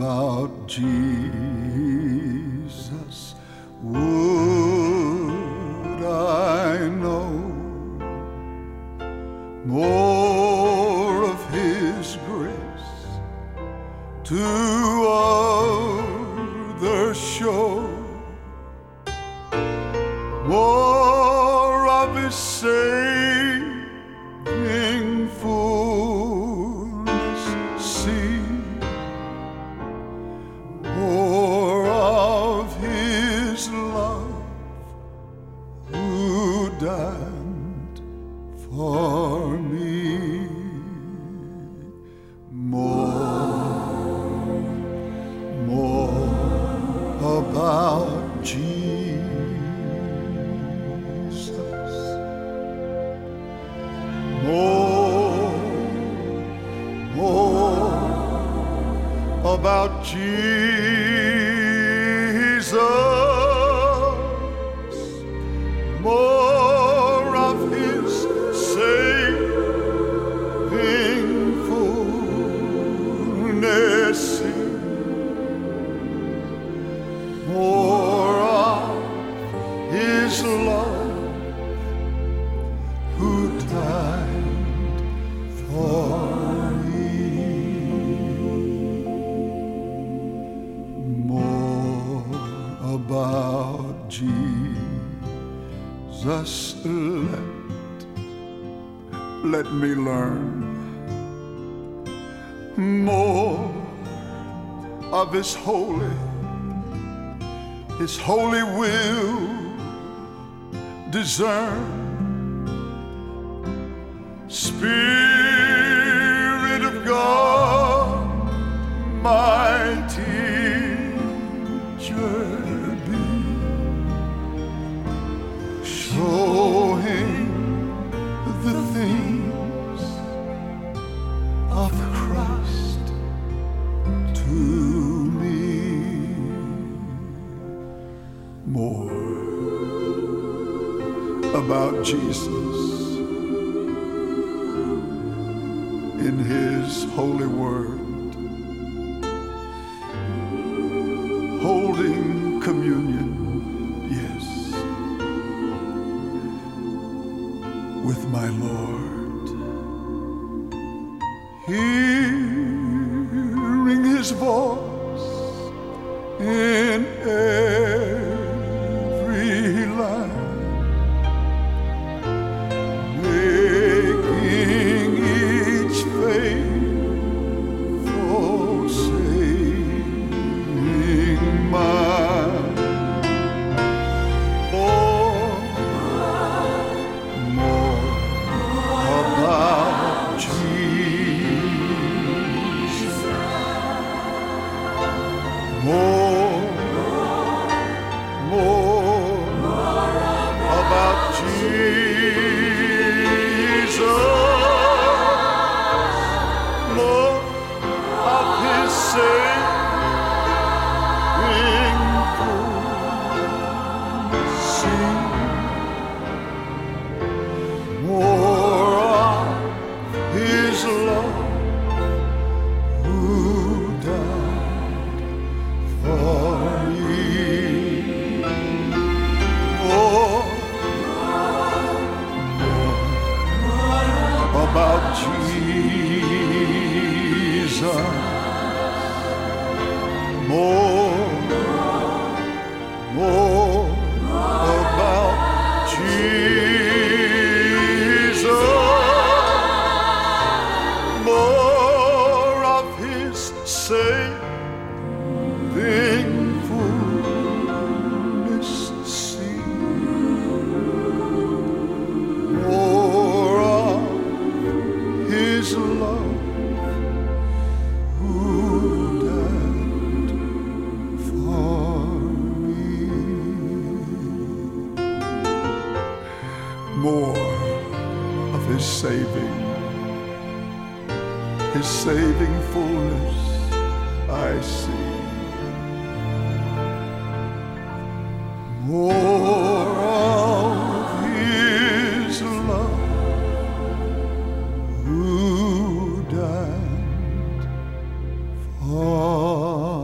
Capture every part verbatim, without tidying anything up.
about Jesus would I know, more of His grace to others show, more of His saving fullness see, more of His love who died for me, more, more about Jesus, more, more about Jesus, more of His saving fullness, more of His love who died for me, more about Jesus. Let, let me learn more of His holy, His holy will discern. Spirit of God, my teacher be, show Him the things of Christ to me, more about Jesus in His holy word, holding communion, yes, with my Lord, hearing His voice in every line, faithful saying mine, more, more about Jesus, more, more about Jesus. Saving fullness, more of His love who died for me, more, more about Jesus, more, more about Jesus, more of His saving fullness see, more of His love more of His saving, His saving fullness I see, more of His love who died for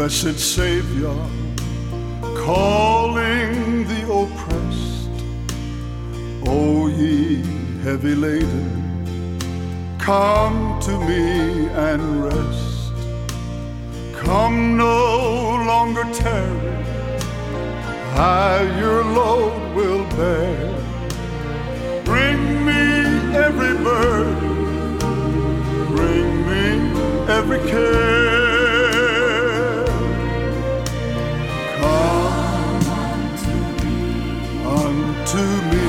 Blessed Savior, calling the oppressed, O ye heavy laden, come to me and rest. Come no longer tarry, I your load will bear. Bring me every burden, bring me every care. Come unto me,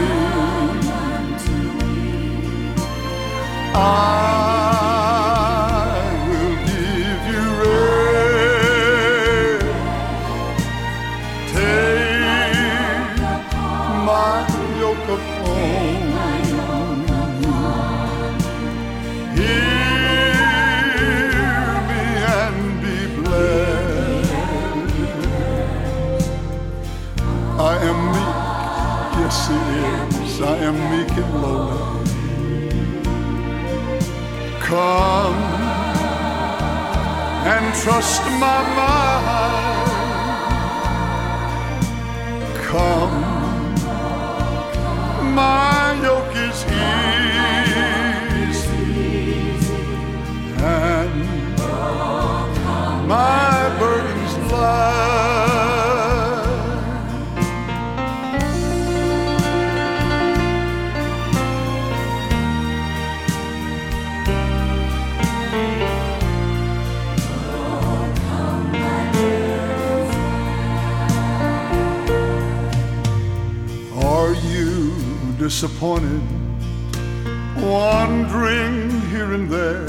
I will give you rest. Take my yoke upon you. Hear me and be blessed. I am meek, yes he is, I am meek and lowly. Come and trust my mind. Come, my yoke is easy and my burden's light. Disappointed, wandering here and there,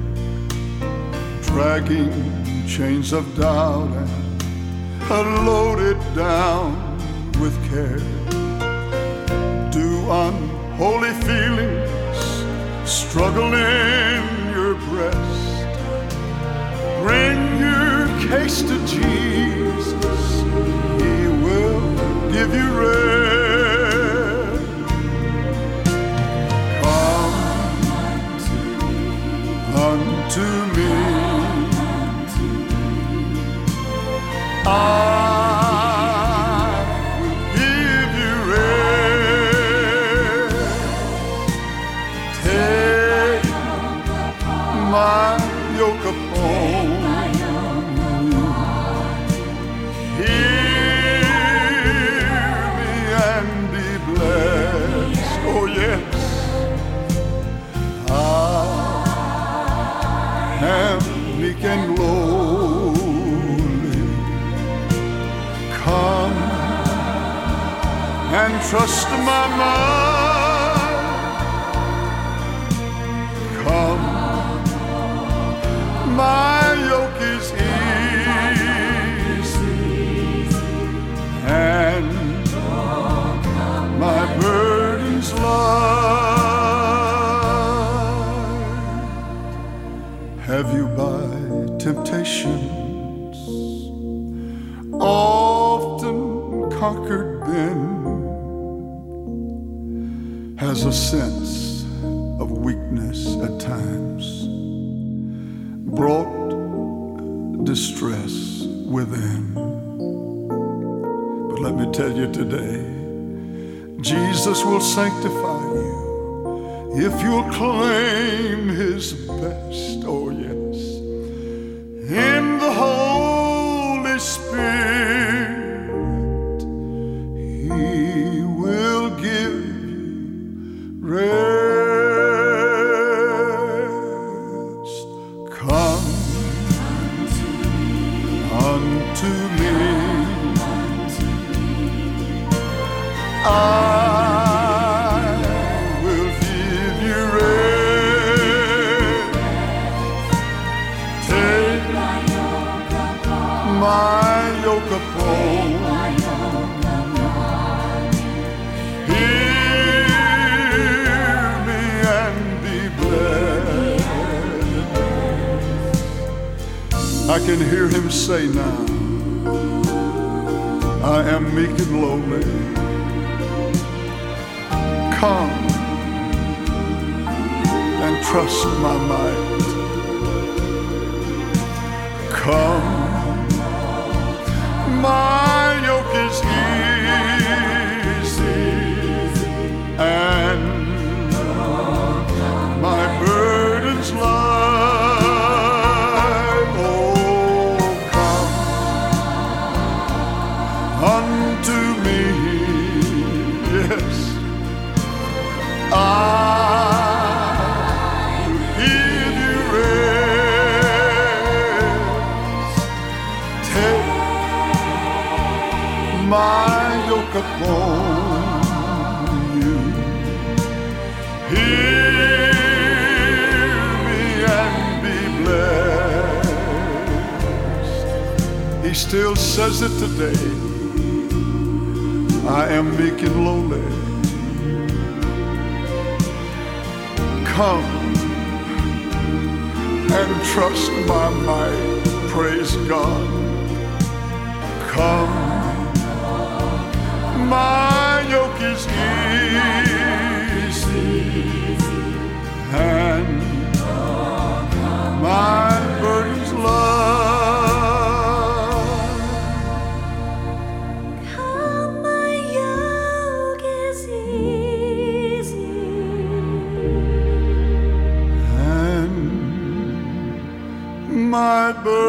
dragging chains of doubt and loaded down with care. Do unholy feelings struggle in your breast? Bring your case to Jesus, he will give you rest. Unto me, I will give you rest. Take my yoke upon you. Hear me and be blessed. Oh yes, I am meek and lowly. Come and trust my mind. Come, my yoke is easy and my burden's light. Have you by temptations often conquered been? Has a sense of weakness at times brought distress within? But let me tell you today, Jesus will sanctify you if you'll claim his best. Oh yes, in the Holy Spirit, he will give you rest. Come unto me, I will give you rest. Take my yoke upon you. Hear me and be blessed. I can hear him say now, I am meek and lowly. Come and trust my might. Come My yoke is easy and my burden's light. Oh, come unto me, yes, I will give you rest. Take my yoke upon you. Hear me and be blessed. He still says it today. I am meek and lowly. Come and trust my might. Praise God. Come. My yoke is easy and my burden's light. Come, my yoke is easy And my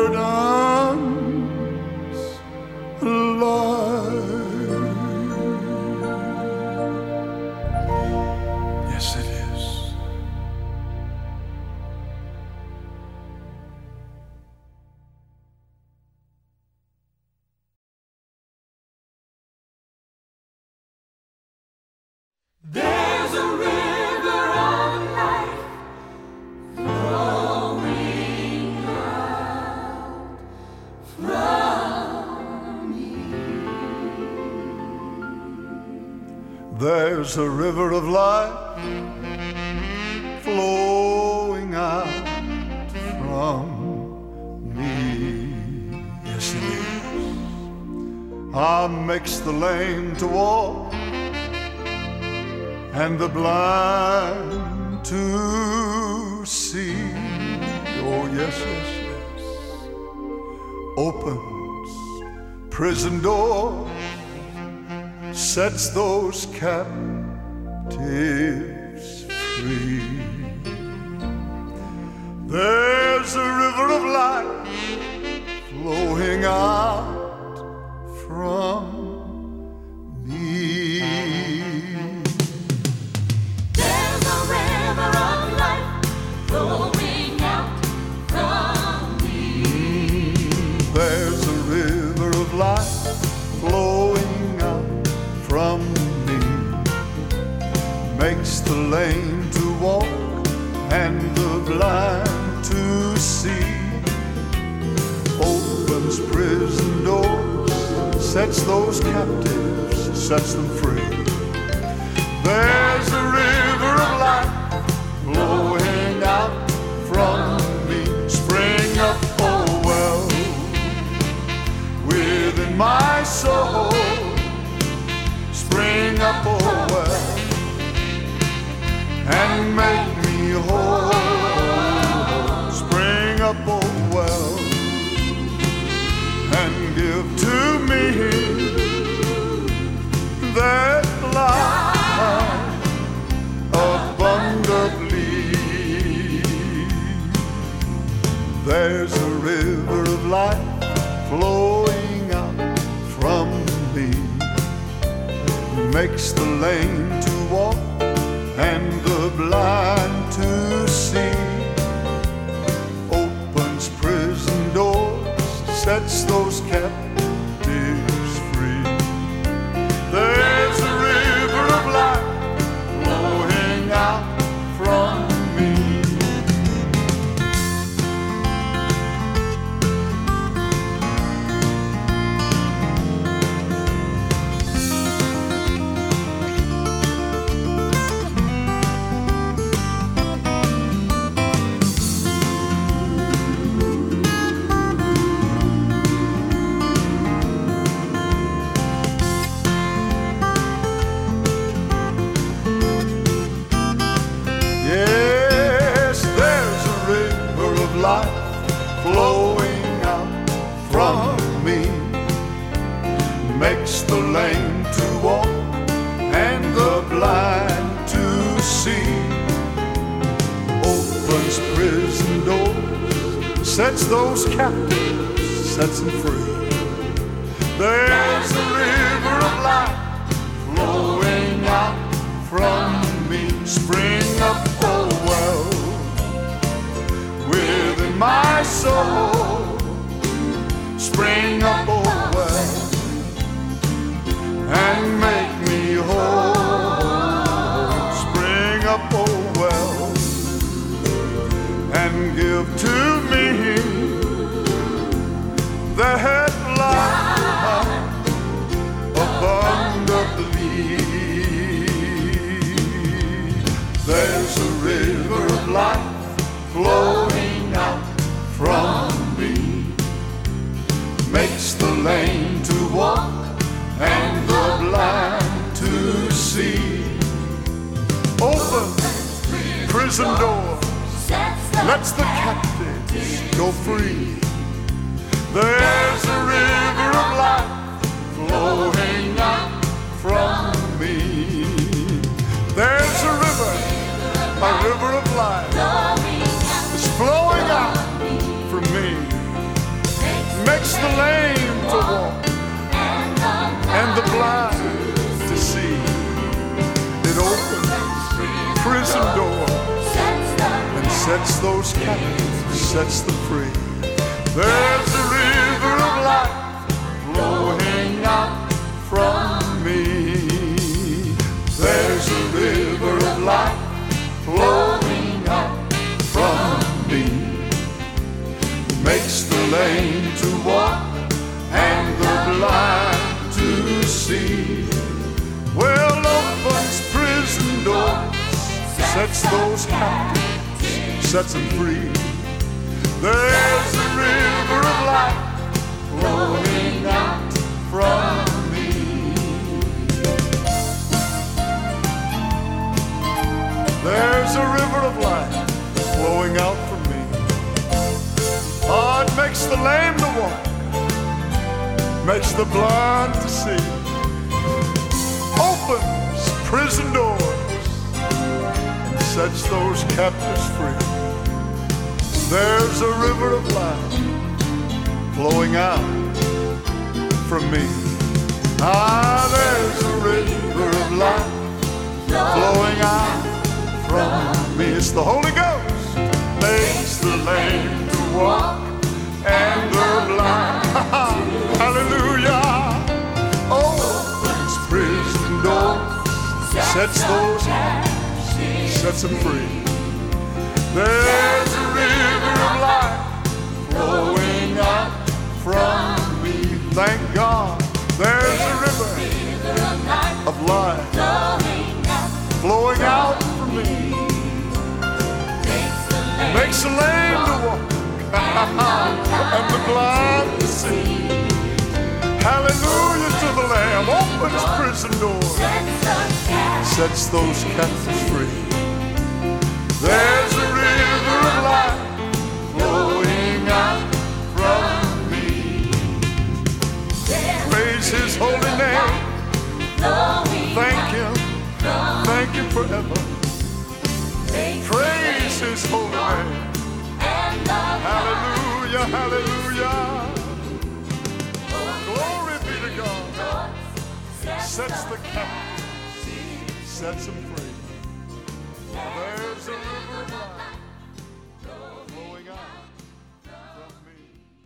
burden's light. Yes, it is. There's a river of life flowing out from me. There's a river of life flowing out from me. Yes, it is. I makes the lame to walk and the blind to see. Oh, yes, yes, yes. Opens prison doors, sets those captives free. There's a river of life flowing out from me. There's a river of life flowing out from me. There's a river of life flowing out from me. Makes the lame to walk and the blind to see. Opens prison doors, sets those captives, sets them free. There's a river of life flowing out from me. Spring up, oh well, within my soul. Spring up, oh well, and make me whole. Spring up, oh well, and give to me that life abundantly. There's a river of life flowing out from me. Makes the lame to walk and the blind to see. Opens prison doors, sets those captives free. There's a river of life flowing out from me. Life flowing out from me. the lame to walk and the blind to see, opens prison doors, sets those captives, sets them free. There's a river of life flowing out from me, spring up, oh well, within my soul, spring up, oh well, and make me whole, spring up, oh well, and give to me that life abundantly. There's a river of life flowing out from me, makes the lame to walk and the blind to see, opens prison doors, lets the captives go free. There's a river of life flowing out from me. There's a river, a river of life is flowing out from me, makes the lame to walk and the blind to see. It opens prison doors and sets those captives, sets them free. There's a river of life flowing out from me. There's a river of life flowing out from me, makes the lame to walk and the blind to see. Well, opens prison doors, sets those captives, sets them free. There's a river of life flowing out from me. There's a river of life flowing out from me. Oh, it makes the lame to walk, makes the blind to see, opens prison doors, and sets those captives free. There's a river of life flowing out from me. Ah, there's a river of life flowing out from me. It's the Holy Ghost makes the lame to walk and the blind. Hallelujah. Opens prison doors, sets those captives, sets them free. There's a river of life flowing out from me. Thank God. There's a river of life flowing out from me. Makes the lame to walk and the blind to see. Hallelujah to the Lamb. Opens prison doors, sets those captives free. There's a river of life flowing out from me. Praise His holy name. Thank Him. Thank Him forever. Praise His holy name. Hallelujah, hallelujah. Glory be to God. Sets the captives, sets them free. There's a river of life flowing out from me.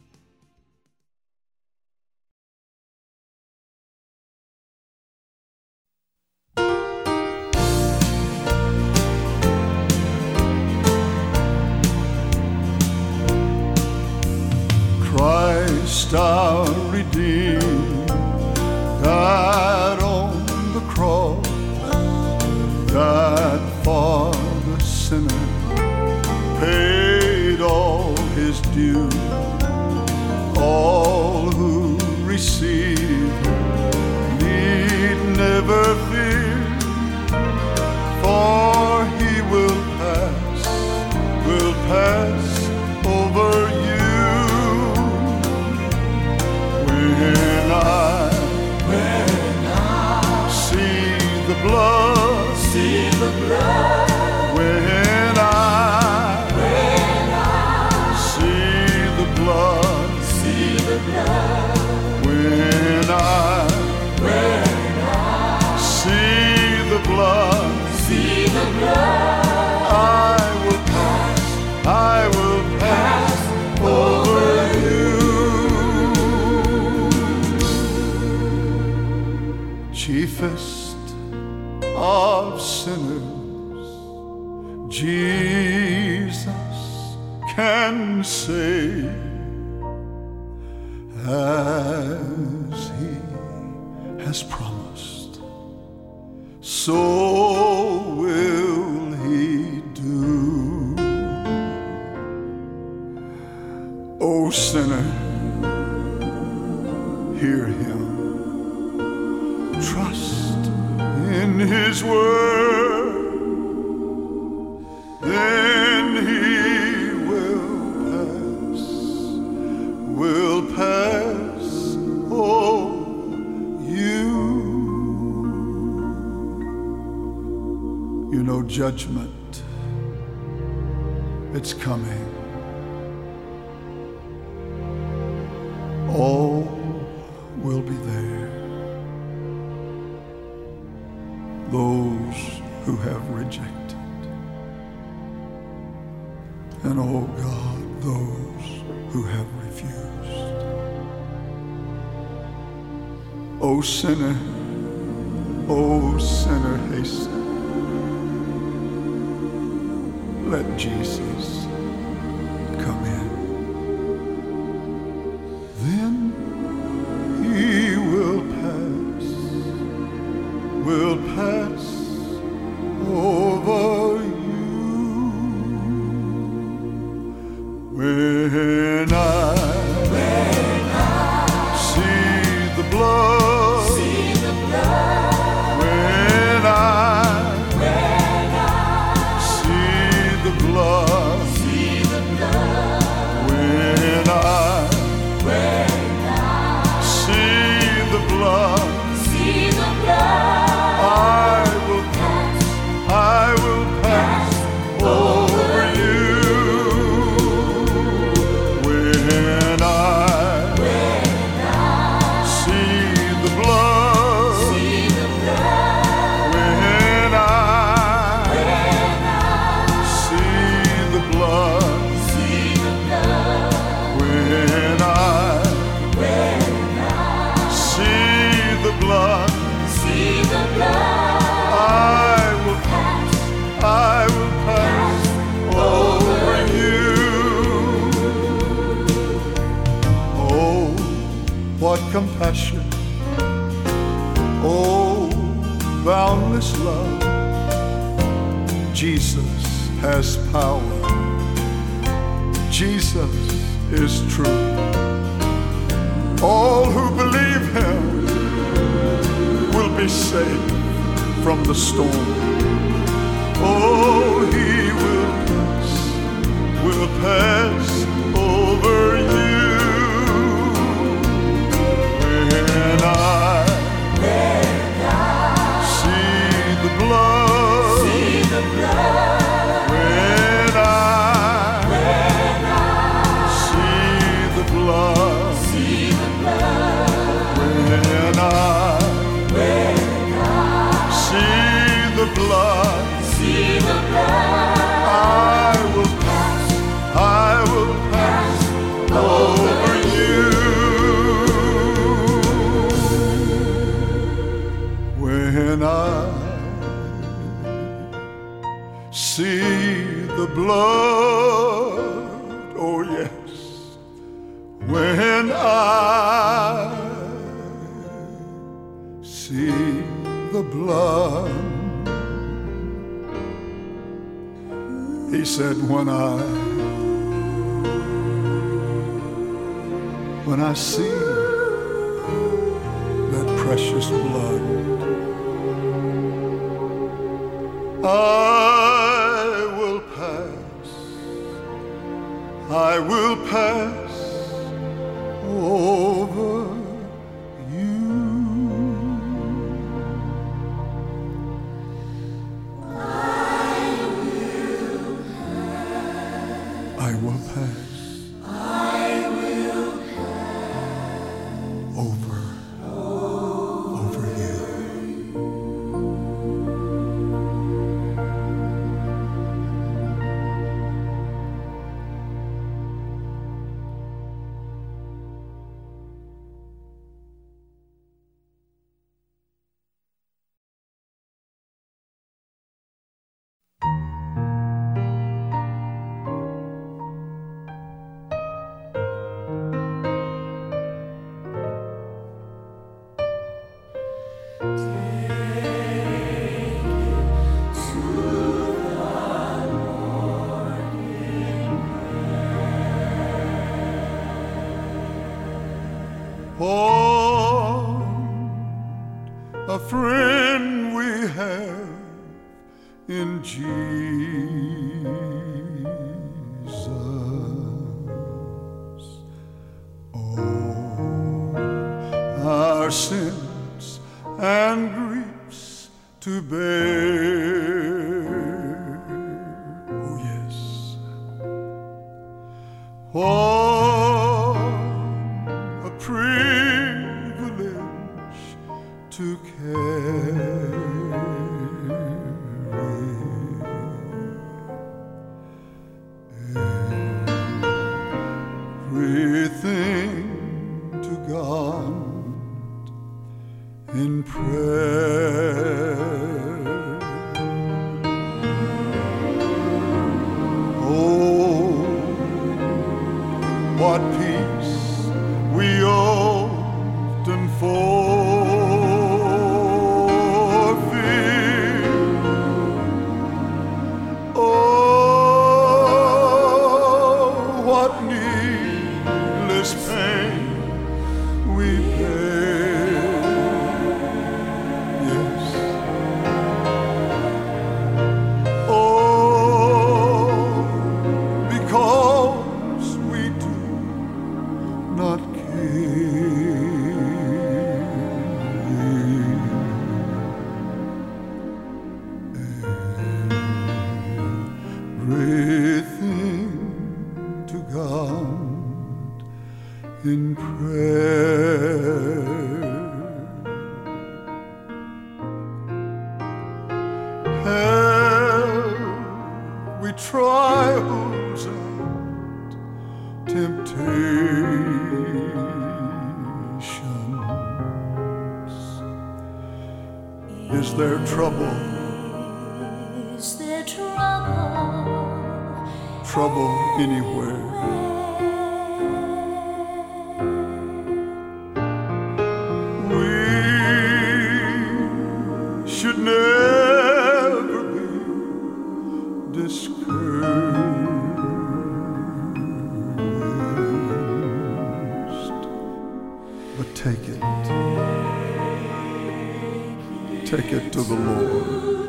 Christ our Redeemer died on the cross, died for the sinner, paid all his due. All who receive him need never fear, for he will pass, will pass over you. When I, when chiefest of sinners, Jesus can save, as he has promised, so will he do. O sinner, hear him, trust in his word, then he will pass, will pass over you. You know, judgment, it's coming. All will be there. Those who have rejected, and oh God, those who have refused. O sinner, O sinner, hasten. Let Jesus come in. Then he will pass, will pass over you. When I, When I see the blood, see the blood, when I, when I see the blood, see the blood, when I, when I see the blood, see the blood, I will pass, I will pass over you. When I, when I see the blood, see the blood, when I, when I see the blood, see the blood, when I, when I see the blood, see the blood, I will pass, I will pass over you. Oh, what compassion, oh, boundless love. Jesus has power, Jesus is true. All who believe him will be saved from the storm. Oh, he will pass, will pass over you. When I, see the blood, see the blood, when I, see the blood, see the blood, when I, see the blood, see the blood, I will pass, I will pass over you. When I see the blood, oh yes, when I see the blood, he said, when I, when I see that precious blood, I will pass, I will pass over you. I will pass. Jesus. Oh, our sins and griefs to bear. Oh, yes. What a privilege to carry everything to God in prayer. Oh, what peace we often forfeit. Oh, what needless pain we bear. Yes. Oh, because we do not everything to God in prayer. Have we trials and temptations? Is there trouble? Is there trouble? Trouble anywhere? We should never be discouraged, but take it, take it to the Lord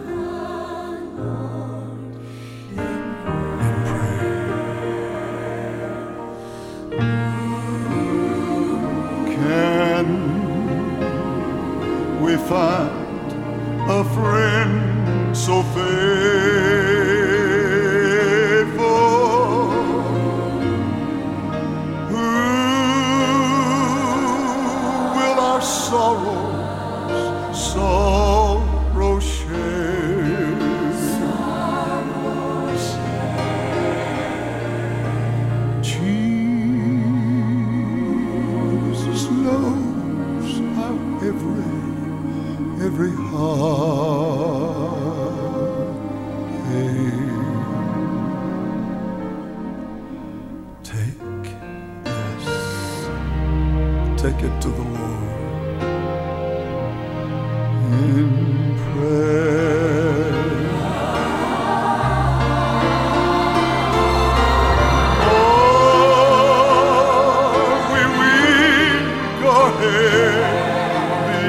in prayer. Can we find a friend so faithful, who will our sorrows, sorrow share? Jesus knows how every every heart aches. Take, yes, take it to the Lord in prayer. Oh, we weak or heavy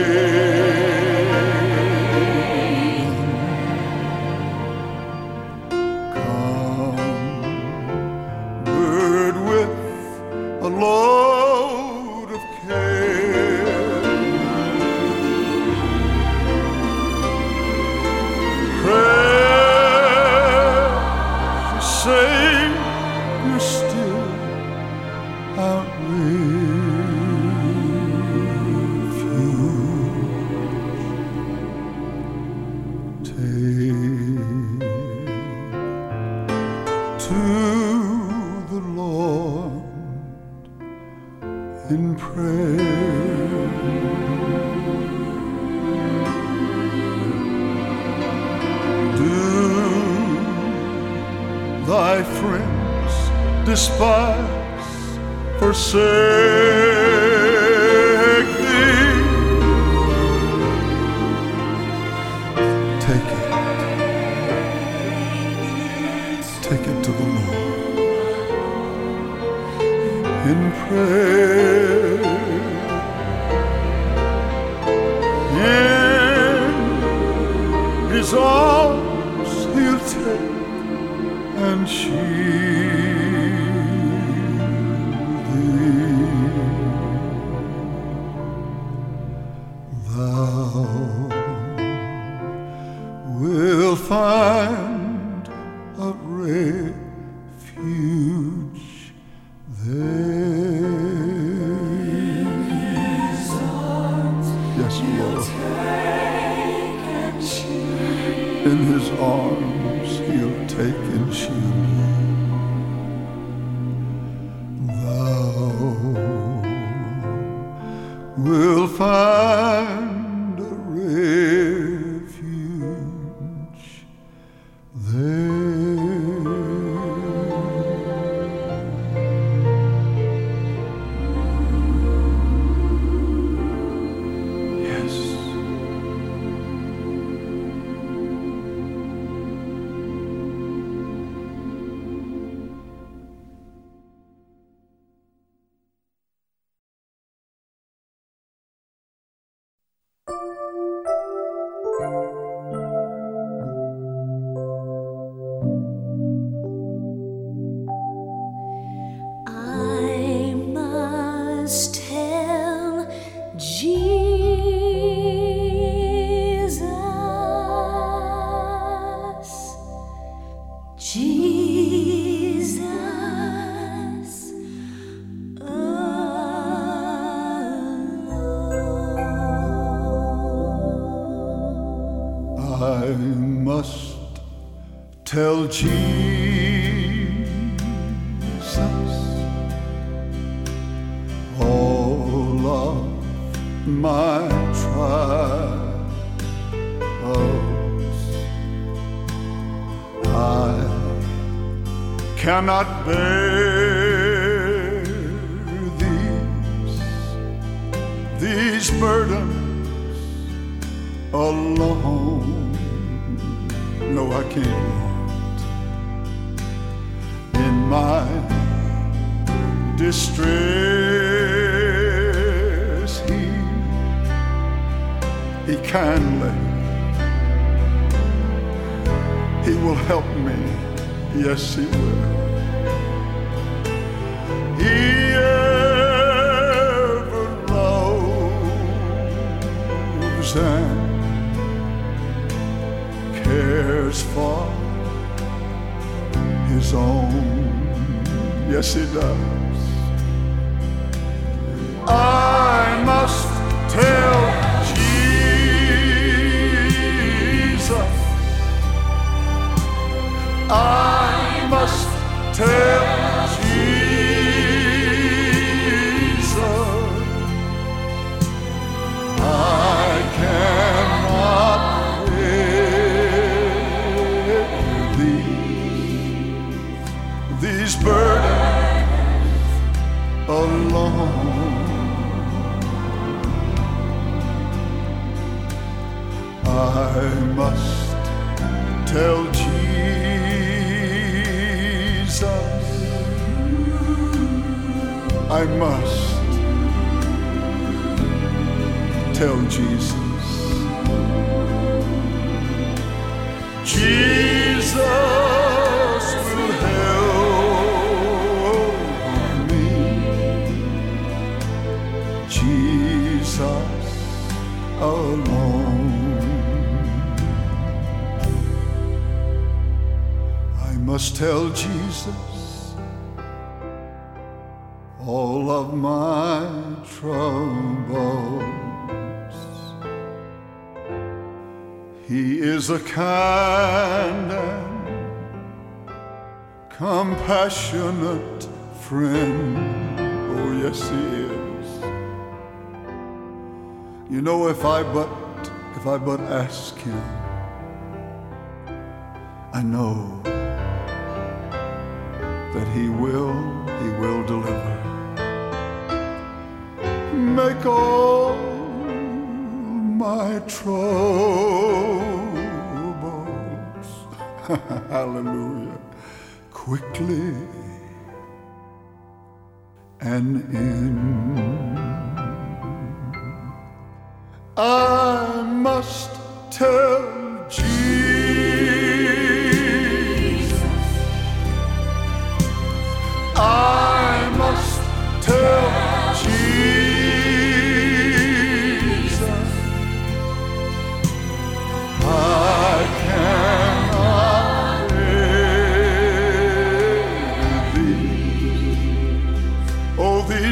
laden, covered with a load of care. Precious Savior, still our refuge. Take to the Lord in prayer. Do thy friends despise, forsake thee? Take it, take it to the Lord in prayer. In His arms and shield thee. Thou wilt find a refuge there. Yes, Lord. In his arms he'll take and shield you. Thou wilt find a refuge there. I must tell Jesus all of my trials. I cannot bear these, these burdens alone. No, I can't. In my distress, He, He kindly, He will help me. Yes, He will. He ever loves and cares for His own. Yes, He does. I must tell Jesus. I must tell Jesus. I cannot these burdens alone. I must tell Jesus. I must tell Jesus. Jesus will help me. Jesus alone. I must tell Jesus all of my troubles. He is a kind and compassionate friend. Oh, yes, He is. You know, if I but, if I but ask Him, I know that He will, He will deliver. Make all my troubles, hallelujah, quickly and in. I must tell Jesus.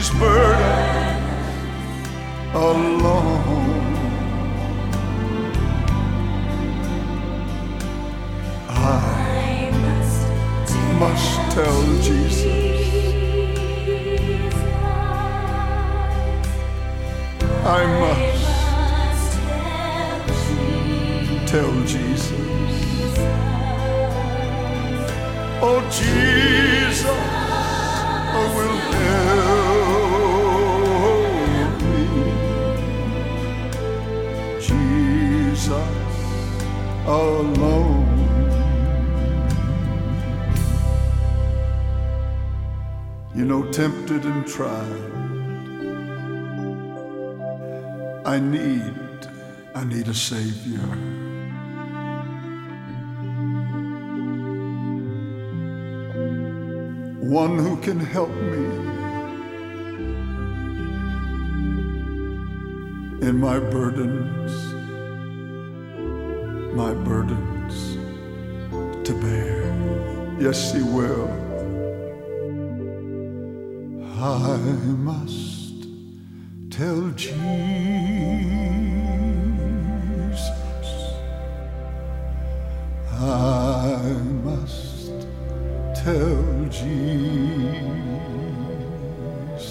these burdens alone. I must tell Jesus. I must tell Jesus. Oh, Jesus, oh, will help me. Jesus alone. You know, tempted and tried, I need, I need a Savior. One who can help me in my burdens, my burdens to bear. Yes, He will. I must tell Jesus. I must tell Jesus.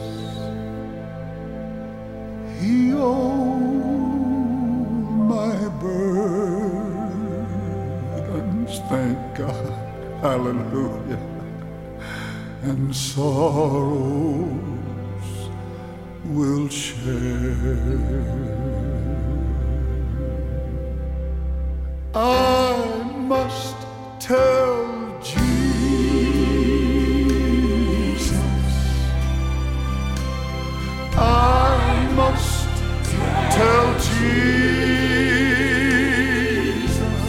He owed my burdens, thank God, hallelujah, and sorrows will share. I must tell Jesus. I must tell Jesus.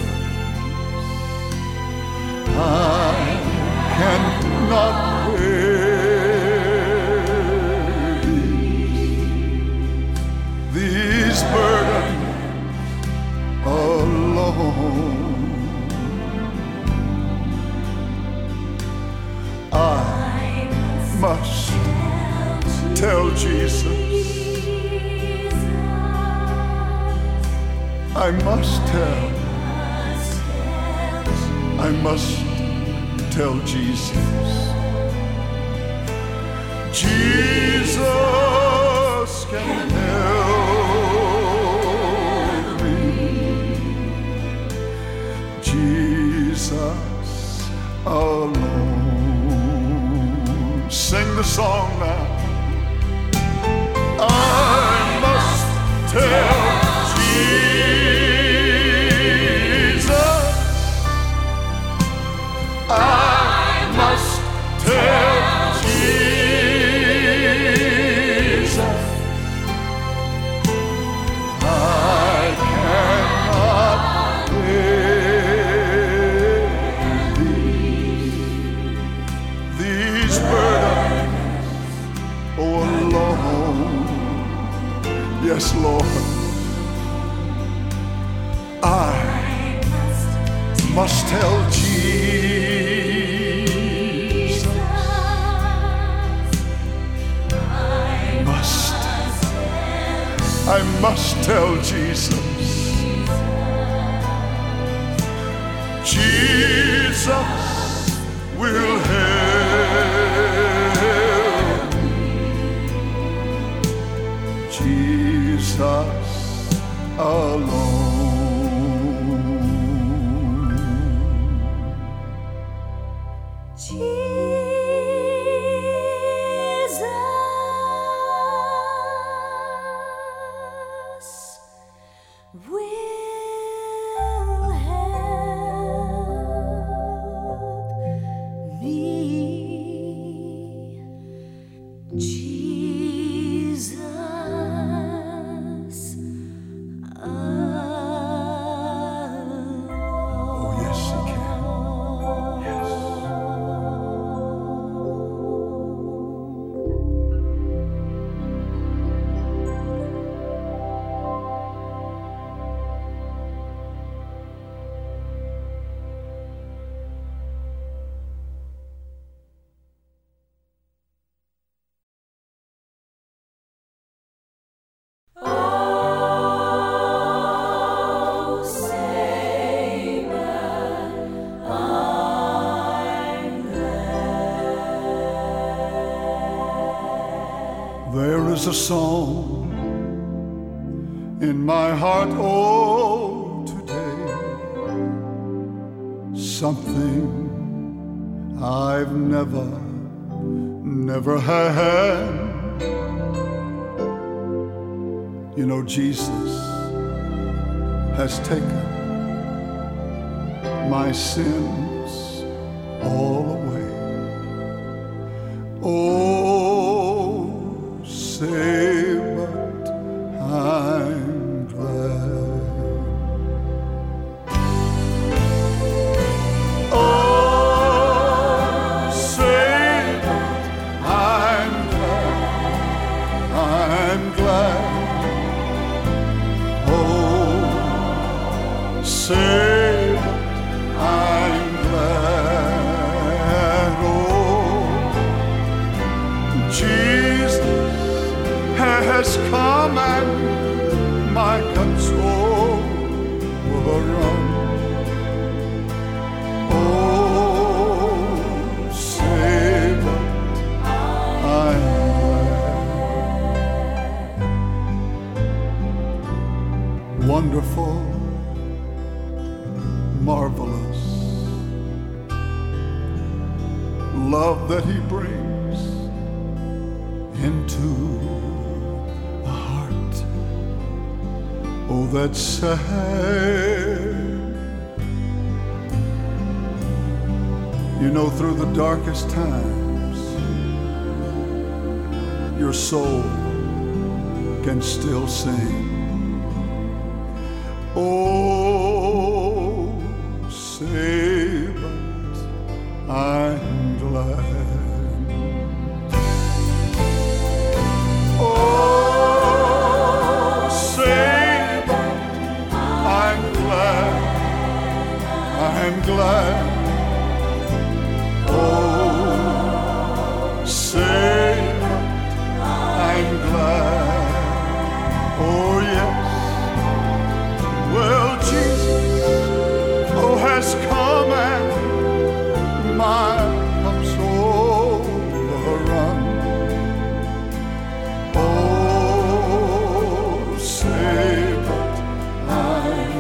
I cannot bear these burdens alone. I must tell Jesus. I must tell. I must tell Jesus. Jesus can help me. Jesus alone. Sing the song now. I must tell Jesus. I must tell Jesus. I cannot bear these burdens alone. Yes, Lord. I must tell Jesus. Must. I must tell Jesus. Jesus will help me. Jesus alone. Jesus will help me. Jesus alone. Oh, yes, He can. Yes. There is a song in my heart, oh, today, something I've never, never had. You know, Jesus has taken my sins all away. Oh, say, but I'm glad. Oh, say, but I'm glad. I'm glad. Oh, say, has come and my control will run. Oh, say but I'm glad. Wonderful, marvelous love that he brings into oh, that's sad. You know, through the darkest times, your soul can still sing. Oh, say, but I'm glad. Oh, say, I'm glad. Oh, say I'm glad. Oh, yes. Well, Jesus, oh, has come and my cup's overrun. Oh, say but I'm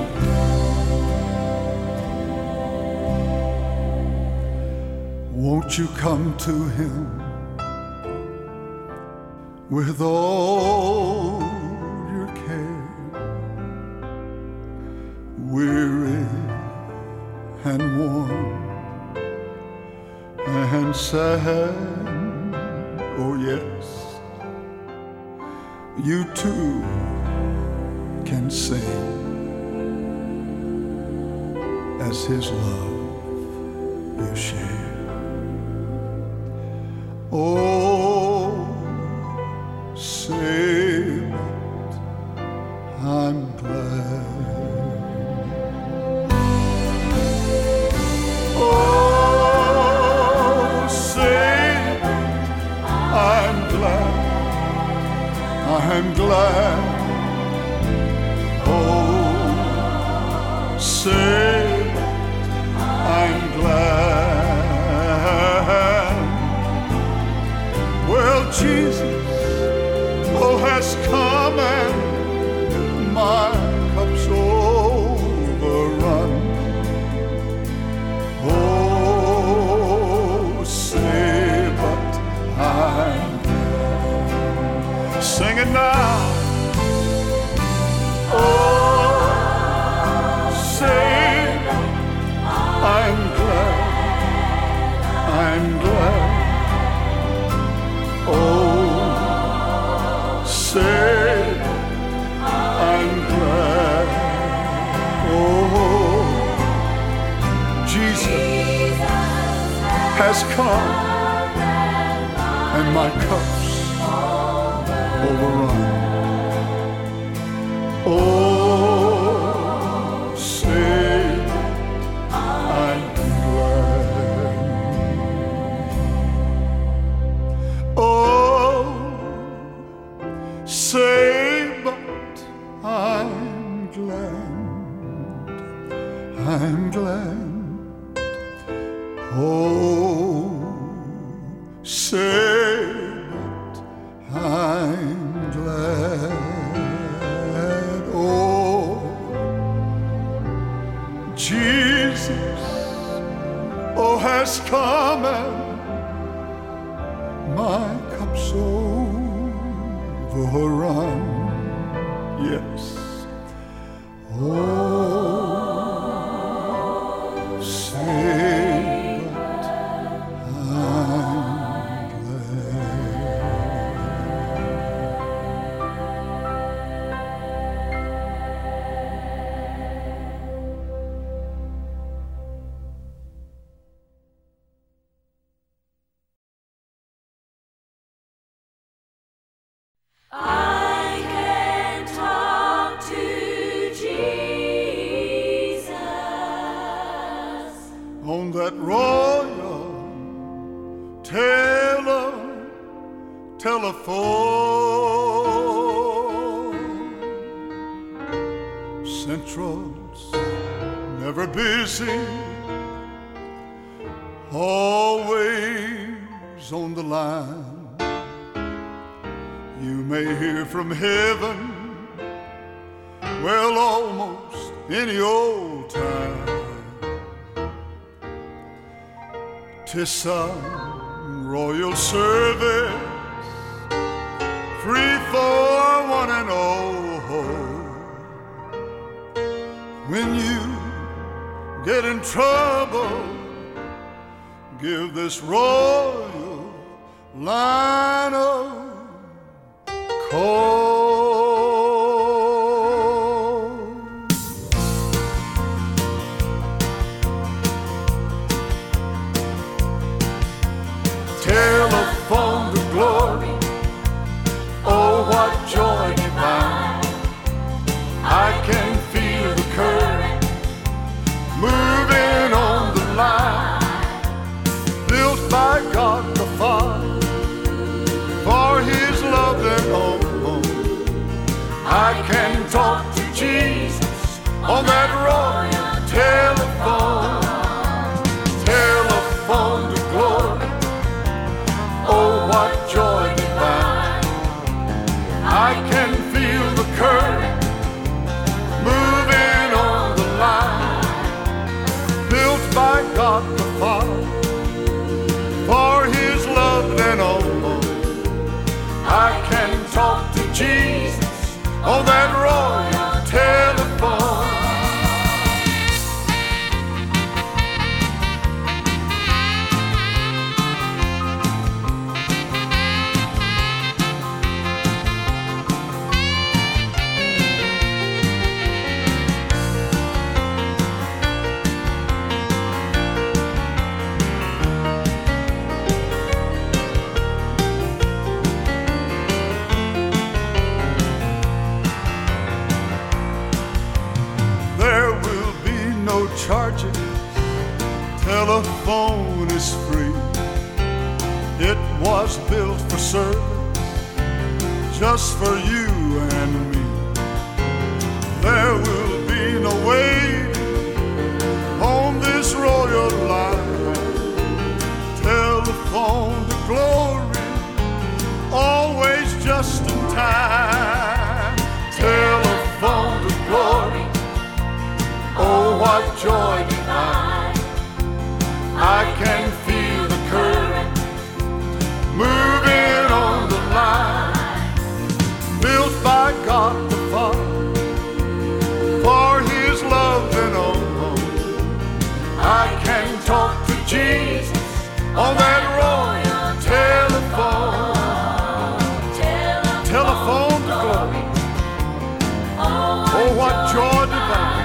won't you come to him with all your care, weary and worn and sad? Oh yes, you too can sing as his love you share. Oh, say but I'm glad. Oh, say I'm glad. I'm glad. Oh, say I'm glad. Well, Jesus, oh, has come and my cup's overrun. Oh, say but I'm glad. Sing it now. Oh, say I'm glad. I'm glad. Oh, say I'm glad. Oh, Jesus has come and my cup's overrun. Oh, say I'm glad. Oh, say but I'm glad. I'm glad. Oh, say but I'm come and my cup's overrun. Yes. Oh, say but I'm glad. I can talk to Jesus On that royal tele telephone. Central's never busy, always on the line. You may hear from heaven, well, almost any old time. 'Tis some royal service, free for one and all. When you get in trouble, give this royal line a call. Telephone to glory, oh what joy divine. I can feel the current moving on the line, built by God the Father for His love and home. I can talk to Jesus on that royal telephone. Telephone to glory, oh what joy divine. I can feel the current moving on the line, built by God the Father for His love and all. I can talk to Jesus on that royal telephone. Charges, telephone is free. It was built for service, just for you and me. There will be no waiting on this royal line. Telephone to glory, always just in time. Telephone to glory, oh what joy divine. I can feel the current moving on the line, built by God the Father for His love and all. I can talk to Jesus on that royal telephone. Telephone to glory, oh what joy divine.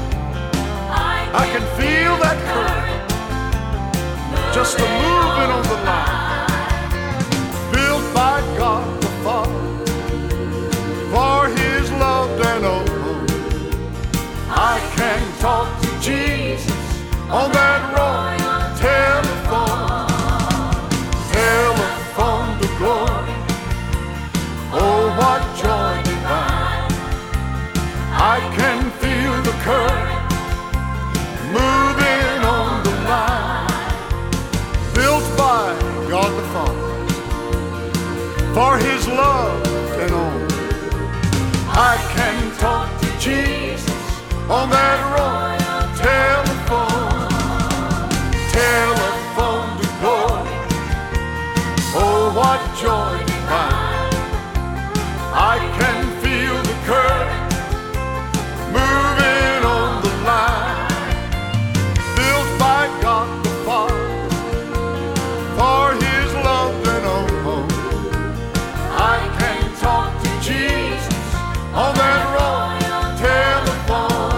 I can feel that current just a moving on the line, built by God the Father for His love and all. I can talk to Jesus on that royal telephone. Telephone to glory, oh what joy divine. I can feel the current moving on the line, built by God the Father for His love and all. I can talk to Jesus on that royal telephone. Telephone what joy divine. I can feel the current moving on the line, built by God the Father for His loved and own home. I can talk to Jesus on that royal telephone.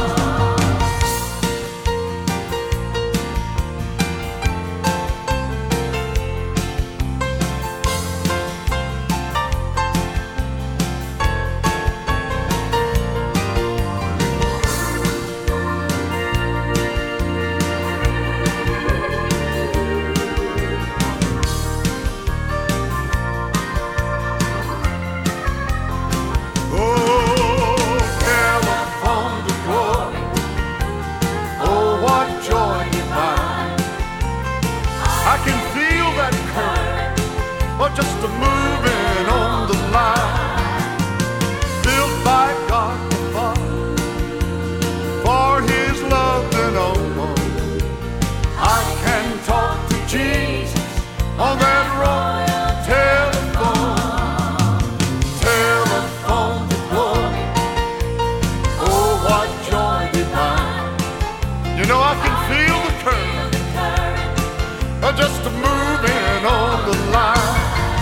Just a moving on the line, built by God the Father for His love and own home. I can talk to Jesus on that royal telephone. Telephone to glory, oh what joy divine. You know I can feel the current, just a moving on the line,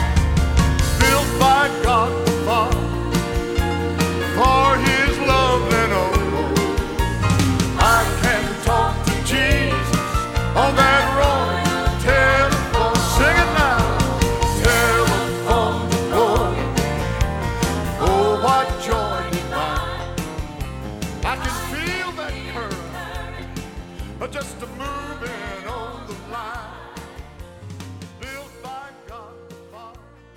by God the Father for His love and own home. I can talk to Jesus on that royal telephone. Sing it now. Telephone to glory, oh what joy divine. I can feel that current, just a moving on the line, built by God the Father.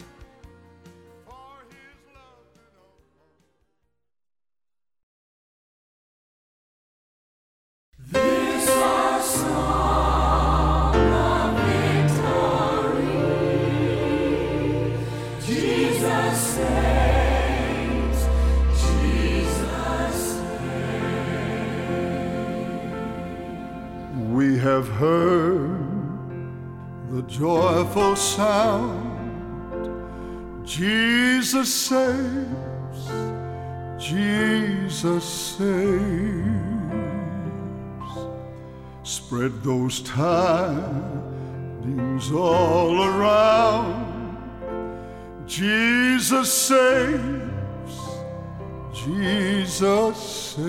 This our song of victory. Jesus saves, Jesus saves. We have heard the joyful sound. Jesus saves, Jesus saves. Spread those tidings all around. Jesus saves, Jesus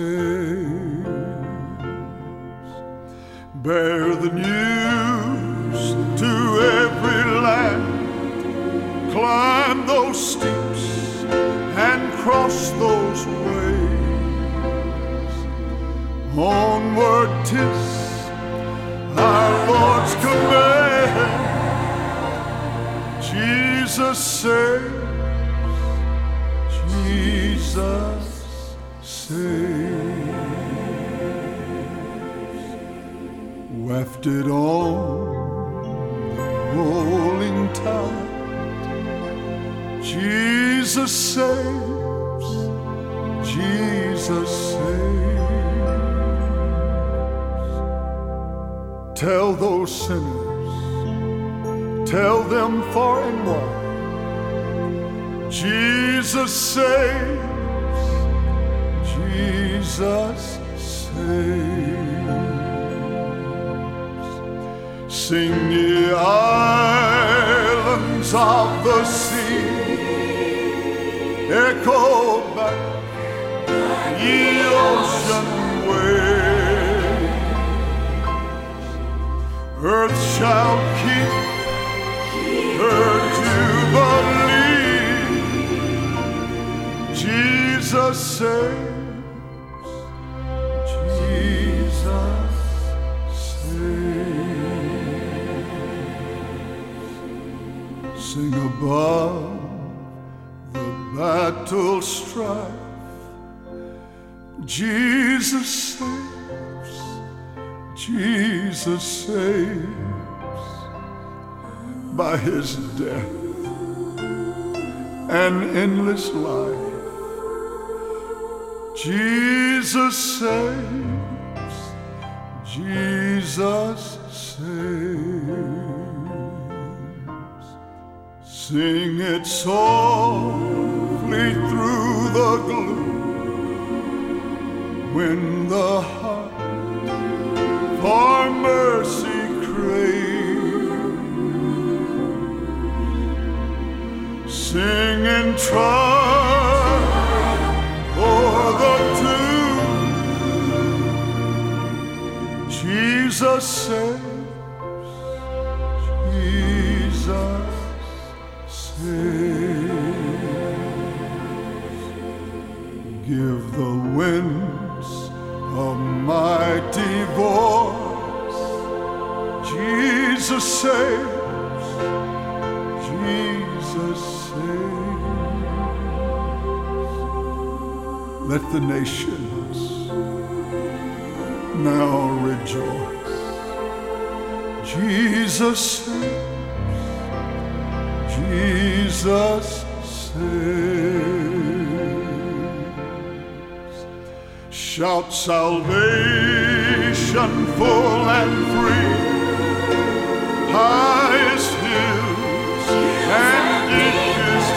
saves. Bear the news to every land. Climb those steeps and cross those ways. Onward 'tis our Lord's command. Jesus saves, Jesus saves. Wafted on the rolling tide, Jesus saves, Jesus saves. Tell those sinners, tell them far and wide, Jesus saves, Jesus saves. Sing ye islands of the sea, echo back ye ocean waves. Earth shall keep her jubilee. Jesus saves, Jesus saves. Sing above the battle strife, Jesus saves, Jesus saves. By His death and endless life, Jesus saves, Jesus saves. Sing it softly through the gloom when the heart for mercy craves. Sing in triumph o'er the tomb. Jesus saves. Jesus give the winds a mighty voice. Jesus saves. Jesus saves. Let the nations now rejoice. Jesus saves. Jesus saves. Shout salvation full and free, highest hills and deepest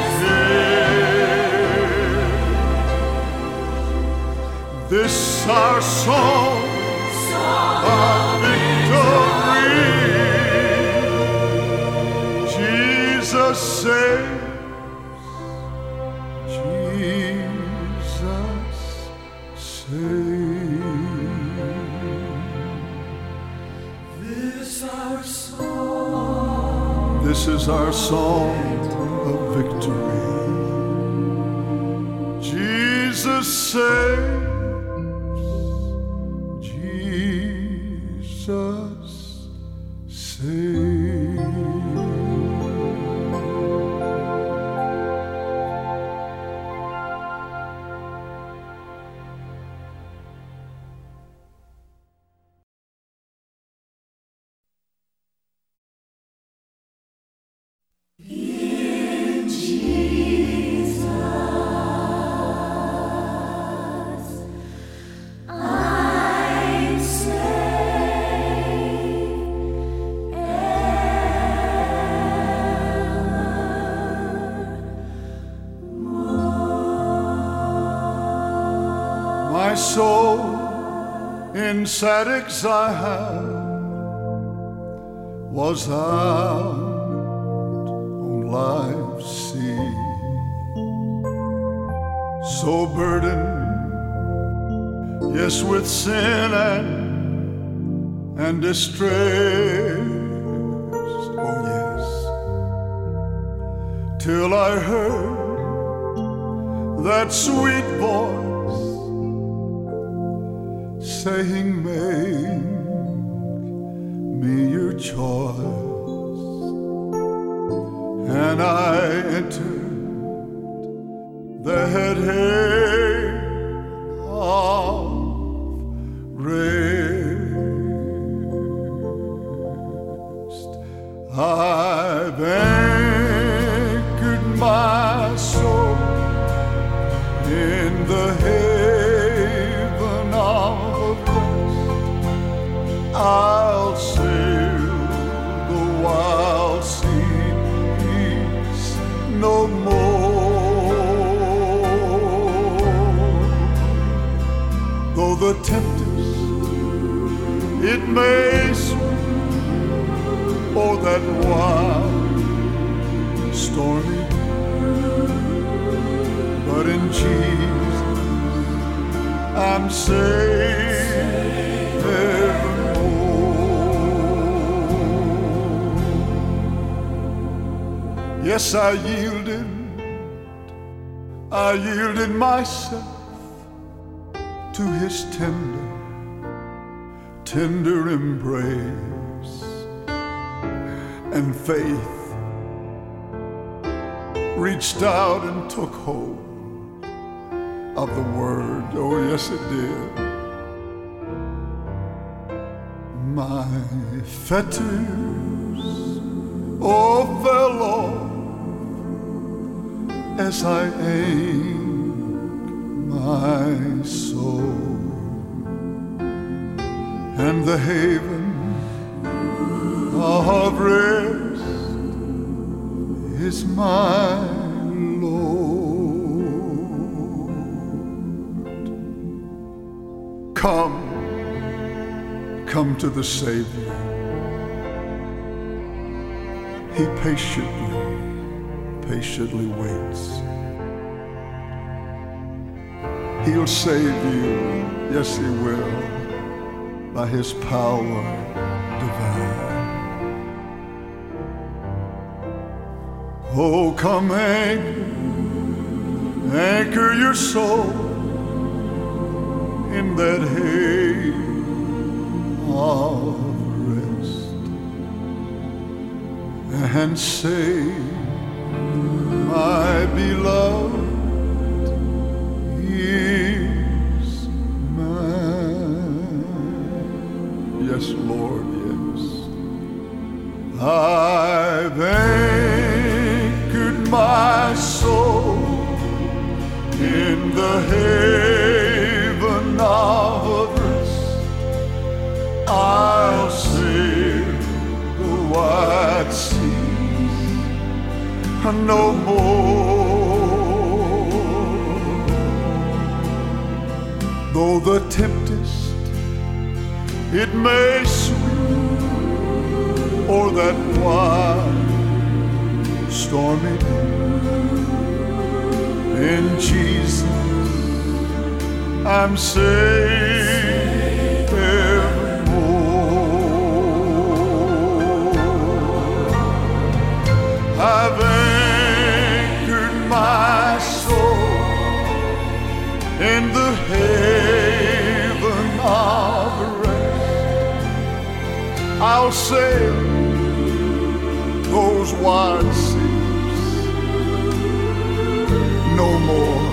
caves. This our song of victory. Jesus saves. Jesus saves. This our song. This is our song of victory. Jesus saves. Jesus saves. My soul in sad exile was out on life's sea, so burdened, yes, with sin and and distress. Oh yes, till I heard that sweet voice saying, make me your choice. And I entered the head of rest. I've anchored my soul in the haven of I'll sail the wild seas no more. Though the tempest it may sweep o'er that wild stormy, but in Jesus I'm safe evermore. Yes, I yielded, I yielded myself to his tender, tender embrace, and faith reached out and took hold of the word. Oh, yes, it did. My fetters, oh, fell off as I aimed my soul, and the haven of rest is my Lord. Come, come to the Savior. He patiently, patiently waits. He'll save you, yes he will, by his power divine. Oh, come anchor, anchor your soul in that haven of rest, and say, my beloved is mine. Yes, Lord, yes. I've anchored my soul in the haven of rest. I'll sail the wide seas no more. Though the tempest it may sweep o'er that wide stormy deep, in Jesus I'm safe evermore. I've anchored my soul in the haven of rest. I'll sail those wide seas no more.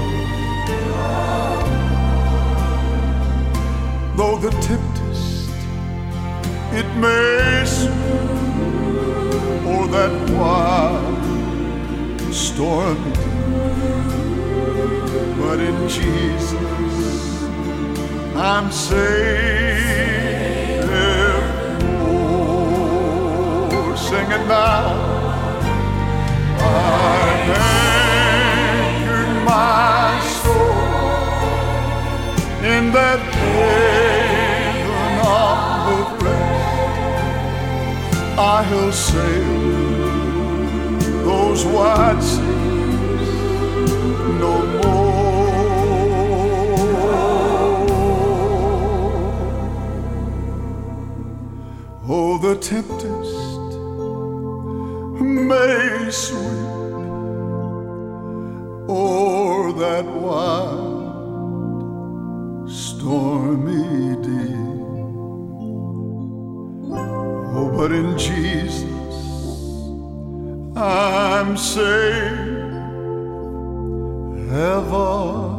Though the tempest it may sweep o'er that wide stormy deep, but in Jesus I'm safe evermore. Sing it now. I've anchored my soul in that haven of rest. I'll sail those wide seas no more. Oh, the tempest may sweep o'er that wide stormy deep, oh, but in Jesus I'm safe ever.